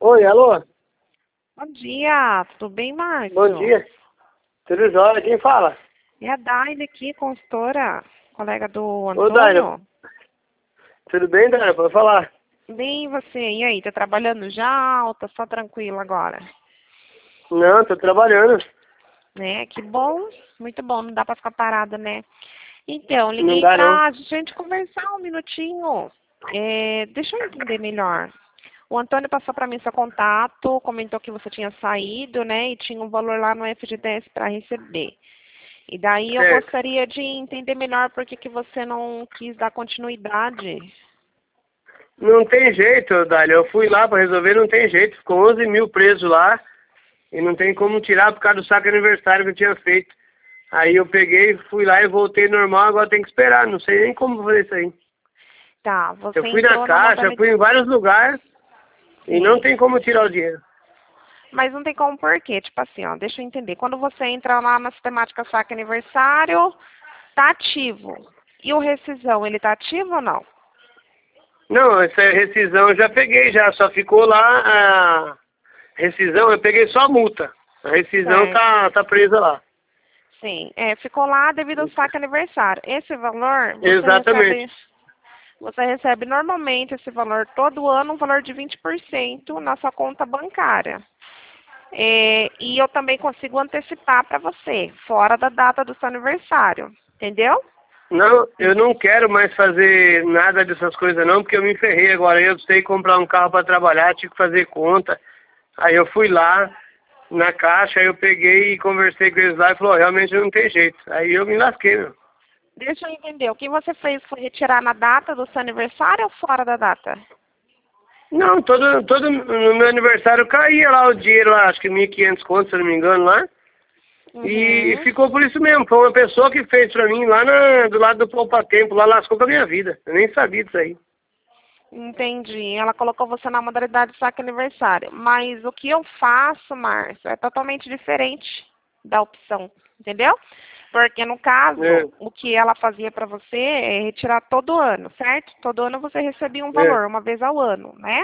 Oi, alô? Bom dia, tudo bem, Márcio? Bom dia. Tudo jóia? Quem fala? É a Daile aqui, consultora, colega do Ô, Dália. Antônio. Tudo bem, Dália? Pode falar? Bem, e você? E aí, tá trabalhando já ou tá só tranquilo agora? Não, tô trabalhando. Né, que bom, muito bom, não dá pra ficar parada, né? Então, Não liguei dá, não. pra gente conversar um minutinho. Deixa eu entender melhor. O Antônio passou para mim seu contato, comentou que você tinha saído, né, e tinha um valor lá no FGTS para receber. E daí eu Certo. gostaria de entender melhor por que que você não quis dar continuidade. Não tem jeito, Dália. Eu fui lá pra resolver, não tem jeito. Ficou 11 mil preso lá e não tem como tirar por causa do saque aniversário que eu tinha feito. Aí eu peguei, fui lá e voltei normal, agora tem que esperar. Não sei nem como fazer isso aí. Tá, você Eu fui na entrou na caixa, fui modalidade. em vários lugares e não Sim. tem como tirar o dinheiro. Mas não tem como por quê? Tipo assim, ó, deixa eu entender. Quando você entra lá na sistemática saque aniversário, tá ativo. E o rescisão, ele tá ativo ou não? Não, essa rescisão eu já peguei já, só ficou lá a rescisão, eu peguei só a multa. A rescisão Certo. tá presa lá. Sim. Ficou lá devido ao saque aniversário. Esse valor, Exatamente. você recebe normalmente esse valor todo ano, um valor de 20% na sua conta bancária. E eu também consigo antecipar para você, fora da data do seu aniversário. Entendeu? Não, eu não quero mais fazer nada dessas coisas não, porque eu me ferrei agora. Eu sei comprar um carro para trabalhar, tive que fazer conta. Aí eu fui lá na caixa, aí eu peguei e conversei com eles lá e falou, realmente não tem jeito. Aí eu me lasquei, meu. Deixa eu entender. O que você fez foi retirar na data do seu aniversário ou fora da data? Não, todo no meu aniversário caía lá o dinheiro lá, acho que 1.500 contos, se eu não me engano, lá. E Uhum. ficou por isso mesmo. Foi uma pessoa que fez pra mim lá do lado do Poupa Tempo, lá lascou com a minha vida. Eu nem sabia disso aí. Entendi. Ela colocou você na modalidade saque aniversário. Mas o que eu faço, Márcio, é totalmente diferente da opção. Entendeu? Porque no É, caso, o que ela fazia para você é retirar todo ano, certo? Todo ano você recebia um é, valor, uma vez ao ano, né?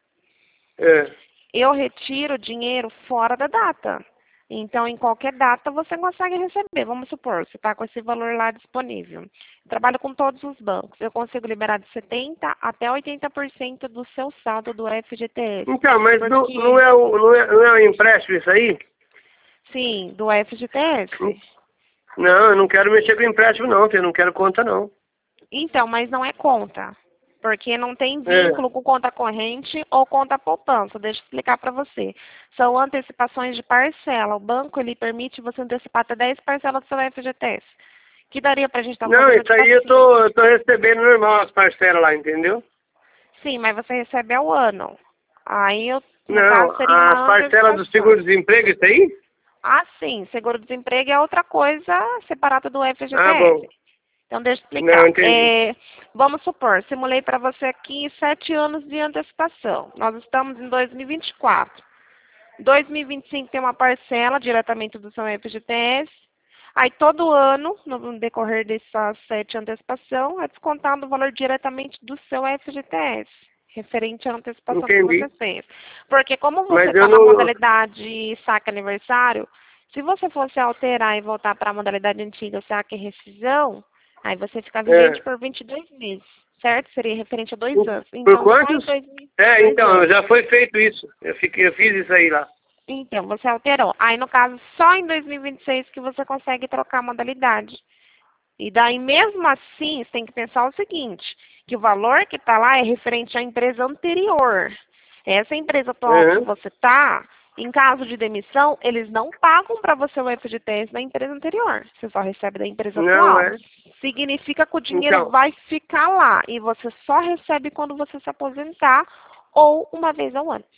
é. Eu retiro o dinheiro fora da data. Então, em qualquer data você consegue receber. Vamos supor, você está com esse valor lá disponível. Eu trabalho com todos os bancos. Eu consigo liberar de 70% até 80% do seu saldo do FGTS. Então, mas não Porque, é não é um empréstimo isso aí? sim, do FGTS. Não, eu não quero mexer com empréstimo não, filho. Eu não quero conta não. Então, mas não é conta. Porque não tem É. vínculo com conta corrente ou conta poupança. Deixa eu explicar para você. São antecipações de parcela. O banco ele permite você antecipar até 10 parcelas do seu FGTS. Que daria para a gente estar Não, fazendo isso tipo aí assim. eu tô recebendo normal as parcelas lá, entendeu? Sim, mas você recebe ao ano. Aí, no Não, caso, seria as uma parcelas do antecipação. seguro-desemprego, isso aí? Ah, sim. Seguro-desemprego é outra coisa separada do Ah, FGTS. bom. Então, deixa eu Não, explicar. entendi. Vamos supor, simulei para você aqui 7 anos de antecipação. Nós estamos em 2024. 2025 tem uma parcela diretamente do seu FGTS. Aí, todo ano, no decorrer dessas 7 antecipação, é descontado o valor diretamente do seu FGTS, referente à antecipação que você Entendi. fez. Porque como você Mas eu está na não... modalidade saque aniversário, se você fosse alterar e voltar para a modalidade antiga, saque e rescisão, aí você fica vigente É. por 22 meses, certo? Seria referente a 2 anos. Por Então, só em quantos? 2000, É, 2 então, anos. já foi feito isso. Eu fiz isso aí lá. Então, você alterou. Aí, no caso, só em 2026 que você consegue trocar a modalidade. E daí, mesmo assim, você tem que pensar o seguinte, que o valor que está lá é referente à empresa anterior. Essa empresa atual que Uhum. você está, em caso de demissão, eles não pagam para você o FGTS da empresa anterior. Você só recebe da empresa Não, atual. é. Significa que o dinheiro Então, vai ficar lá e você só recebe quando você se aposentar ou uma vez ao ano.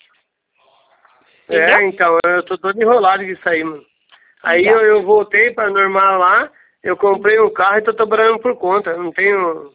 Entendeu? então, eu tô todo enrolado com isso aí, mano. Aí Então. eu voltei pra normal lá, eu comprei um carro e tô trabalhando por conta. Não tenho...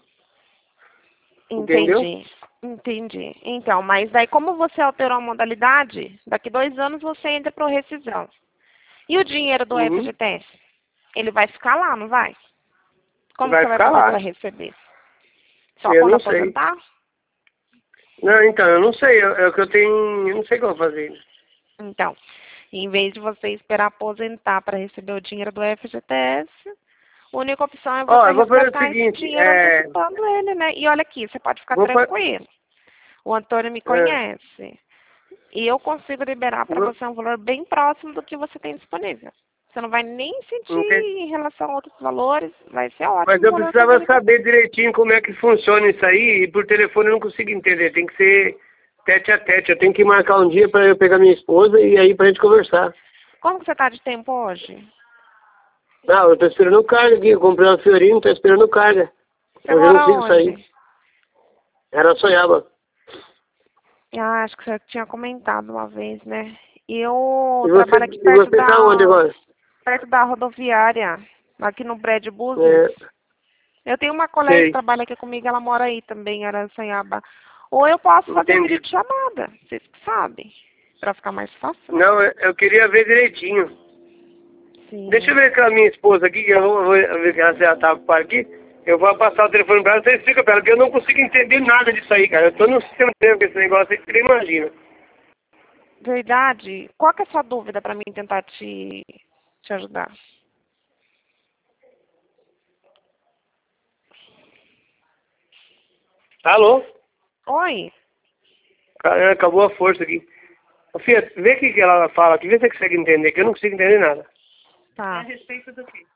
Entendeu? Entendi, entendi. Então, mas daí como você alterou a modalidade, daqui 2 anos você entra para rescisão. E o dinheiro do Uhum. FGTS? Ele vai ficar lá, não vai? Como que Vai você vai ficar fazer lá. para receber? Só Eu quando não sei. aposentar? Não, então, eu não sei, é o que eu tenho, eu não sei o que eu vou fazer. Então, em vez de você esperar aposentar para receber o dinheiro do FGTS, a única opção é Ó, você eu vou fazer o resgatar esse seguinte, dinheiro antecipando ele, né? E olha aqui, você pode ficar vou fa- tranquilo. O Antônio me é, conhece. E eu consigo liberar para vou- você um valor bem próximo do que você tem disponível. Você não vai nem sentir não tem- em relação a outros valores, vai ser mas ótimo o eu valor que eu vou precisava lhe passar. saber direitinho como é que funciona isso aí, e por telefone eu não consigo entender, tem que ser tete a tete, eu tenho que marcar um dia para eu pegar minha esposa e aí pra gente conversar. Como que você está de tempo hoje? Não, eu tô esperando carga aqui, eu comprei uma Fiorino, tô esperando carga. Você Hoje eu não mora consigo sair. onde? Era Sonhava. Ah, acho que você tinha comentado uma vez, né? Eu E você, trabalho aqui e você tá onde agora? perto da rodoviária, aqui no Brad Business. É, Eu tenho uma colega que sei, trabalha aqui comigo, ela mora aí também, em Araçanhaba. Ou eu posso fazer um entendi. vídeo de chamada, vocês que sabem, para ficar mais fácil, né? Não, eu queria ver direitinho. Deixa eu Sim. ver com a minha esposa aqui, que eu vou ver que ela já tá ocupada aqui. Eu vou passar o telefone pra ela, você explica pra ela, porque eu não consigo entender nada disso aí, cara. Eu tô no sistema com esse negócio aí que você imagina. Verdade. Qual que é a sua dúvida para mim tentar te ajudar? Alô? Oi? Cara, acabou a força aqui. Ô, Fia, vê o que ela fala aqui, vê se você consegue entender, que eu não consigo entender nada. Tá. Respeito do quê?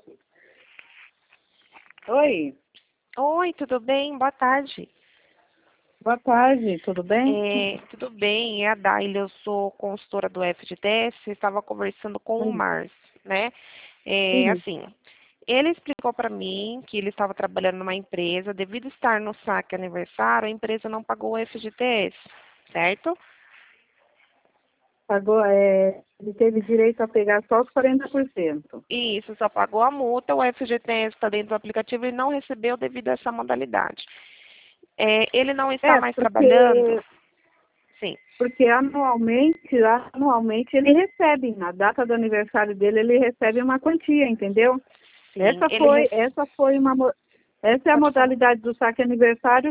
Oi, Oi, tudo bem? Boa tarde. boa tarde, tudo bem? Tudo bem, é a Daila, eu sou consultora do FGTS, estava conversando com o Oi, Márcio, né? sim. Assim, ele explicou para mim que ele estava trabalhando numa empresa, devido estar no saque aniversário, a empresa não pagou o FGTS, certo? Pagou, ele teve direito a pegar só os 40%. E isso, só pagou a multa, o FGTS está dentro do aplicativo e não recebeu devido a essa modalidade. Ele não está É, mais trabalhando? porque, Sim, porque anualmente ele recebe, na data do aniversário dele, ele recebe uma quantia, entendeu? sim, ele Essa é a pode falar. modalidade do saque aniversário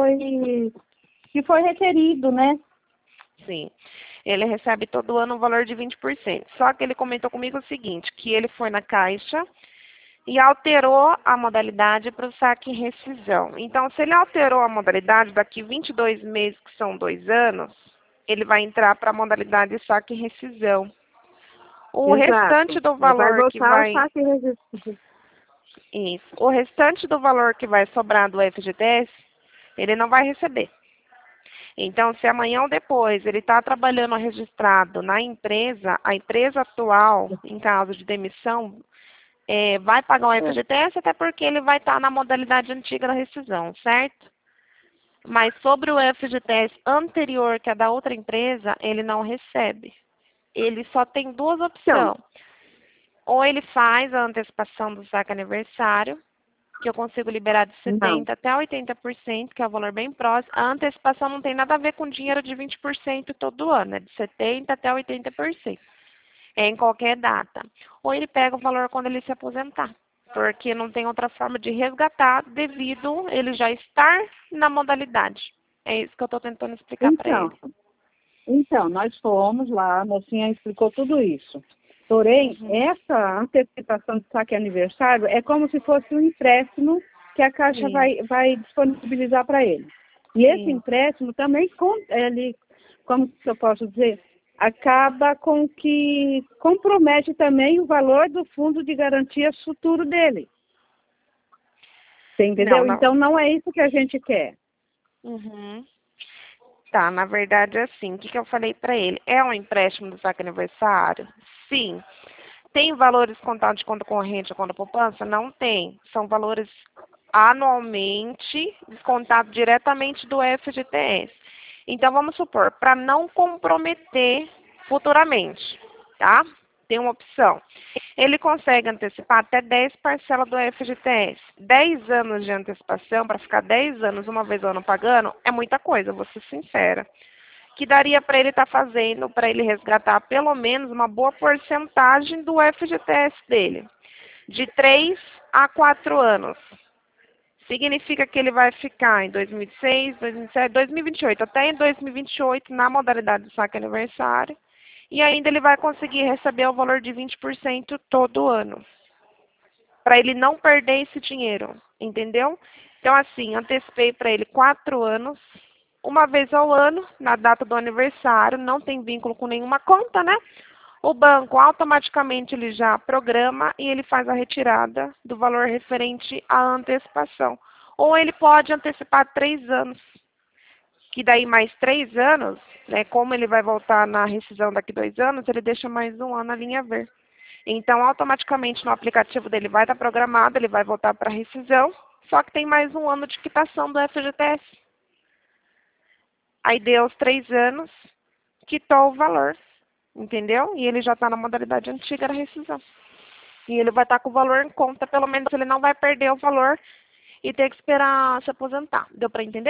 que foi requerido, né? Sim. Ele recebe todo ano um valor de 20%. Só que ele comentou comigo o seguinte, que ele foi na Caixa e alterou a modalidade para o saque em rescisão. Então, se ele alterou a modalidade, daqui 22 meses, que são 2 anos, ele vai entrar para a modalidade saque em rescisão. O restante Exato. do Ele vai valor que voltar ao vai... saque registrado. Isso. O restante do valor que vai sobrar do FGTS, ele não vai receber. Então, se amanhã ou depois ele está trabalhando registrado na empresa, a empresa atual, em caso de demissão, vai pagar o FGTS, até porque ele vai estar na modalidade antiga da rescisão, certo? Mas sobre o FGTS anterior, que é da outra empresa, ele não recebe. Ele só tem duas Então, opções. Ou ele faz a antecipação do saque aniversário, que eu consigo liberar de não. 70% até 80%, que é um valor bem próximo. A antecipação não tem nada a ver com dinheiro de 20% todo ano, é de 70% até 80%. É em qualquer data. Ou ele pega o valor quando ele se aposentar, porque não tem outra forma de resgatar devido ele já estar na modalidade. É isso que eu estou tentando explicar para Então, ele. Então, nós fomos lá, a mocinha explicou tudo isso. Porém, Uhum. essa antecipação de saque aniversário é como se fosse um empréstimo que a Caixa Sim, vai disponibilizar para ele. E esse sim. empréstimo também, ele, como que eu posso dizer, acaba com que compromete também o valor do fundo de garantia futuro dele. Você Não, entendeu? não. Então, não é isso que a gente quer. Uhum. Tá, na verdade é assim, o que eu falei para ele? É um empréstimo do saque aniversário? Sim. Tem valores contados de conta corrente ou conta poupança? Não tem. São valores anualmente descontados diretamente do FGTS. Então, vamos supor, para não comprometer futuramente, tá? Tem uma opção. Ele consegue antecipar até 10 parcelas do FGTS. 10 anos de antecipação, para ficar 10 anos uma vez ao ano pagando, é muita coisa, vou ser sincera. Que daria para ele estar fazendo, para ele resgatar pelo menos uma boa porcentagem do FGTS dele, de 3 a 4 anos, Significa que ele vai ficar em 2006, 2007, 2028, até em 2028 na modalidade do saque aniversário. E ainda ele vai conseguir receber o valor de 20% todo ano. Para ele não perder esse dinheiro, entendeu? Então, assim, antecipei para ele 4 anos, uma vez ao ano, na data do aniversário, não tem vínculo com nenhuma conta, né? O banco automaticamente ele já programa e ele faz a retirada do valor referente à antecipação. Ou ele pode antecipar 3 anos, que daí mais 3 anos, né, como ele vai voltar na rescisão daqui 2 anos, ele deixa mais um ano na linha verde. Então, automaticamente no aplicativo dele vai estar programado, ele vai voltar para a rescisão, só que tem mais um ano de quitação do FGTS. Aí deu os 3 anos, quitou o valor. Entendeu? E ele já está na modalidade antiga da rescisão. E ele vai estar com o valor em conta, pelo menos ele não vai perder o valor e ter que esperar se aposentar. Deu para entender?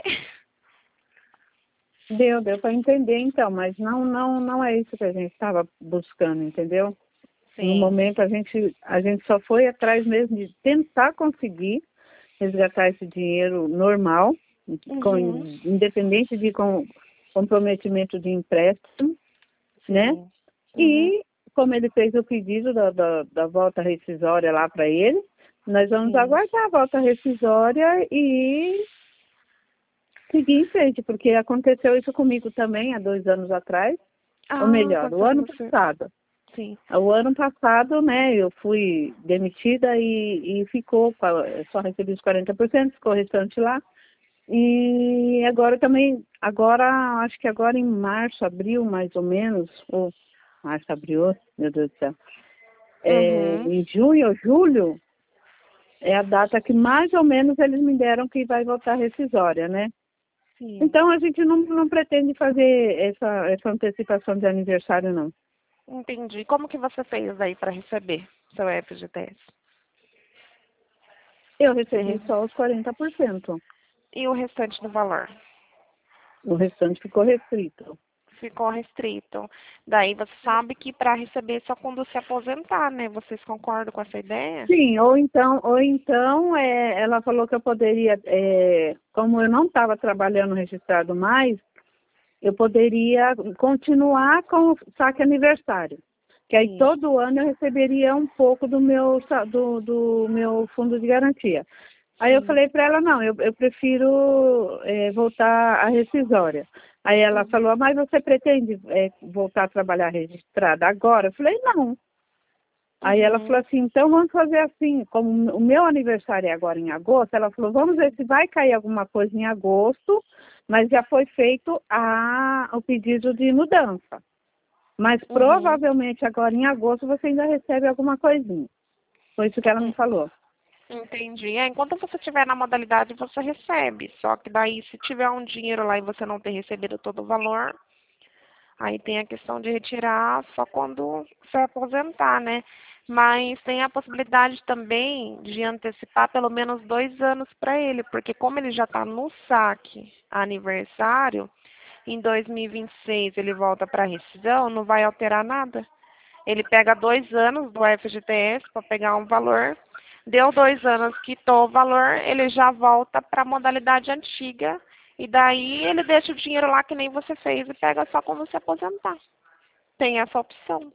Deu para entender então, mas não é isso que a gente estava buscando, entendeu? Sim. No momento a gente só foi atrás mesmo de tentar conseguir resgatar esse dinheiro normal, independente de comprometimento de empréstimo, né? E, como ele fez o pedido da volta rescisória lá para ele, nós vamos aguardar a volta rescisória e seguir em frente, porque aconteceu isso comigo também há 2 anos atrás, ou melhor, o ano passado. Sim. O ano passado, né, eu fui demitida e ficou, só recebi os 40%, ficou o restante lá. E agora também, acho que agora em março, abril, mais ou menos, ou março, abril, meu Deus do céu. Em junho ou julho, é a data que mais ou menos eles me deram que vai voltar rescisória, né? Sim. Então a gente não pretende fazer essa antecipação de aniversário, não. Entendi. Como que você fez aí para receber seu FGTS? Eu recebi só os 40%. E o restante do valor? O restante ficou restrito. Ficou restrito. Daí você sabe que para receber só quando se aposentar, né? Vocês concordam com essa ideia? Sim, ou então ela falou que eu poderia, como eu não estava trabalhando registrado mais, eu poderia continuar com o saque aniversário. Que aí todo ano eu receberia um pouco do meu fundo de garantia. Aí eu falei para ela, não, eu prefiro voltar à rescisória. Aí ela falou, mas você pretende voltar a trabalhar registrada agora? Eu falei, não. Aí ela falou assim, então vamos fazer assim, como o meu aniversário é agora em agosto, ela falou, vamos ver se vai cair alguma coisa em agosto, mas já foi feito o pedido de mudança. Mas provavelmente agora em agosto você ainda recebe alguma coisinha. Foi isso que ela me falou. Entendi. Enquanto você estiver na modalidade, você recebe. Só que daí, se tiver um dinheiro lá e você não ter recebido todo o valor, aí tem a questão de retirar só quando você aposentar, né? Mas tem a possibilidade também de antecipar pelo menos 2 anos para ele, porque como ele já está no saque aniversário, em 2026 ele volta para a rescisão, não vai alterar nada. Ele pega 2 anos do FGTS para pegar um valor, deu 2 anos, quitou o valor, ele já volta para a modalidade antiga. E daí ele deixa o dinheiro lá que nem você fez e pega só quando se aposentar. Tem essa opção.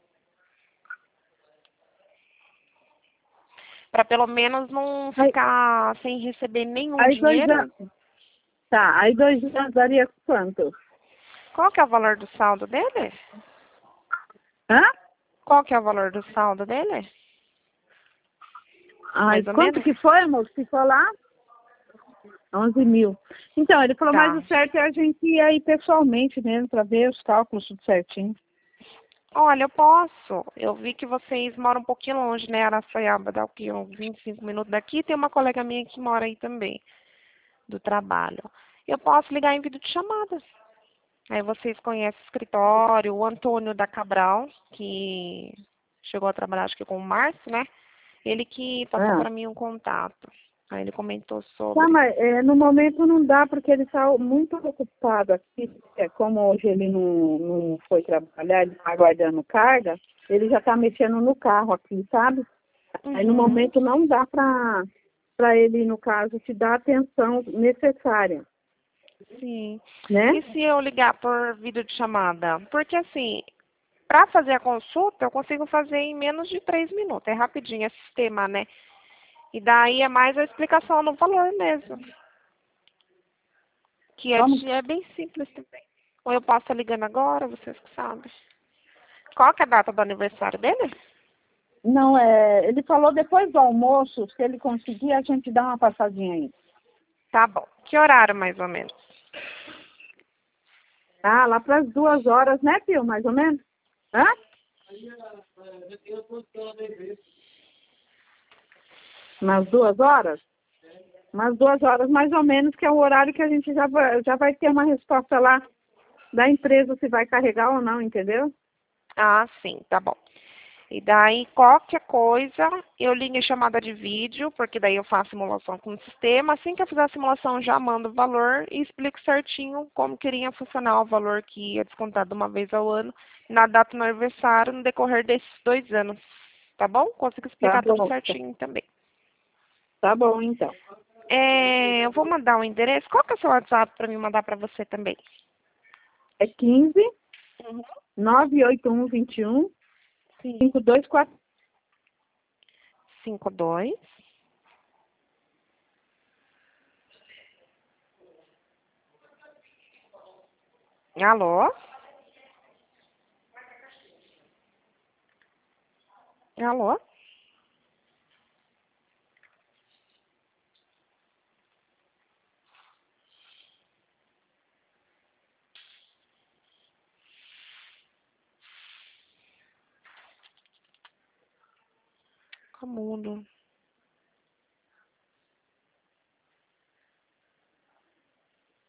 Para pelo menos não ficar sem receber nenhum dinheiro. Tá, aí 2 anos daria quanto? Qual que é o valor do saldo dele? Hã? Qual que é o valor do saldo dele? Ai, quanto que foi, amor? Que ficou lá? 11 mil. Então, ele falou, mas o certo é a gente ir aí pessoalmente mesmo, para ver os cálculos tudo certinho. Olha, eu posso. Eu vi que vocês moram um pouquinho longe, né? Araçoiaba, dá o quê? Uns 25 minutos daqui. Tem uma colega minha que mora aí também, do trabalho. Eu posso ligar em vídeo de chamada. Aí vocês conhecem o escritório, o Antônio da Cabral, que chegou a trabalhar, acho que com o Márcio, né? Ele que passou para mim um contato. Aí ele comentou sobre... Tá, mas no momento não dá, porque ele está muito ocupado aqui. Como hoje ele não foi trabalhar, ele está aguardando carga, ele já está mexendo no carro aqui, sabe? Aí no momento não dá para para ele, no caso, te dar a atenção necessária, Sim. né? E se eu ligar por videochamada? Porque assim, para fazer a consulta, eu consigo fazer em menos de 3 minutos. É rapidinho, é sistema, né? E daí é mais a explicação no valor mesmo. Que é, Vamos. é bem simples também. Ou eu posso estar ligando agora, vocês que sabem. Qual que é a data do aniversário dele? Não, ele falou depois do almoço, se ele conseguir, a gente dá uma passadinha aí. Tá bom. Que horário mais ou menos? Ah, lá para as 2 horas, né, Pio, mais ou menos? Hã? Umas 2 horas? Umas 2 horas mais ou menos, que é o horário que a gente já vai ter uma resposta lá da empresa se vai carregar ou não, entendeu? Ah, sim, tá bom. E daí, qualquer coisa, eu ligo em chamada de vídeo, porque daí eu faço simulação com o sistema. Assim que eu fizer a simulação, eu já mando o valor e explico certinho como queria funcionar o valor que ia descontado uma vez ao ano, na data do aniversário, no decorrer desses 2 anos. Tá bom? Consigo Tá explicar tudo bom. certinho também. Tá bom, então. Eu vou mandar o endereço. Qual que é o seu WhatsApp para me mandar para você também? É 15 Uhum. 981 21 Sim. 524. 52. Alô? Alô? Camundo.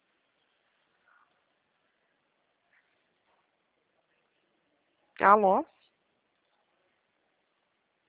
Alô?